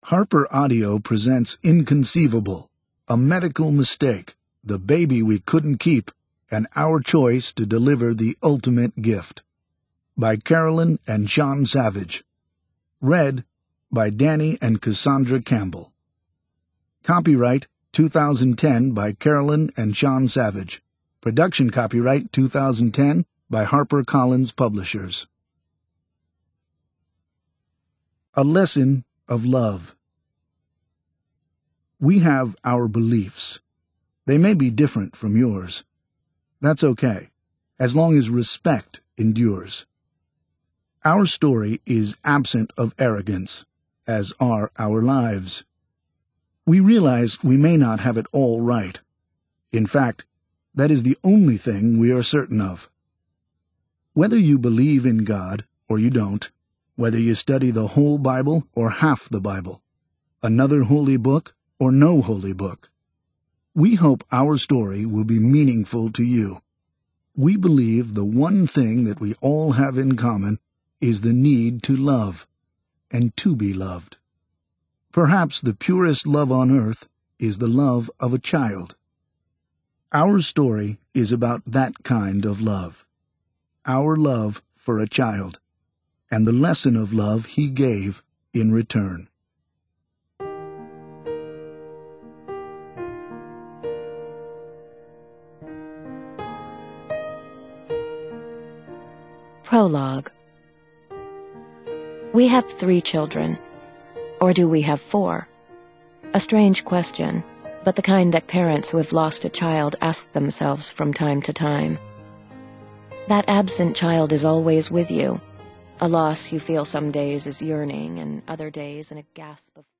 Harper Audio presents Inconceivable, a medical mistake, the baby we couldn't keep, and our choice to deliver the ultimate gift. By Carolyn and Sean Savage. Read by Danny and Cassandra Campbell. Copyright 2010 by Carolyn and Sean Savage. Production copyright 2010 by HarperCollins Publishers. A lesson of love. We have our beliefs. They may be different from yours. That's okay, as long as respect endures. Our story is absent of arrogance, as are our lives. We realize we may not have it all right. In fact, that is the only thing we are certain of. Whether you believe in God or you don't, whether you study the whole Bible or half the Bible, another holy book or no holy book, we hope our story will be meaningful to you. We believe the one thing that we all have in common is the need to love and to be loved. Perhaps the purest love on earth is the love of a child. Our story is about that kind of love. Our love for a child, and the lesson of love he gave in return. Prologue. We have 3 children. Or do we have 4? A strange question, but the kind that parents who have lost a child ask themselves from time to time. That absent child is always with you, a loss you feel some days as yearning and other days in a gasp of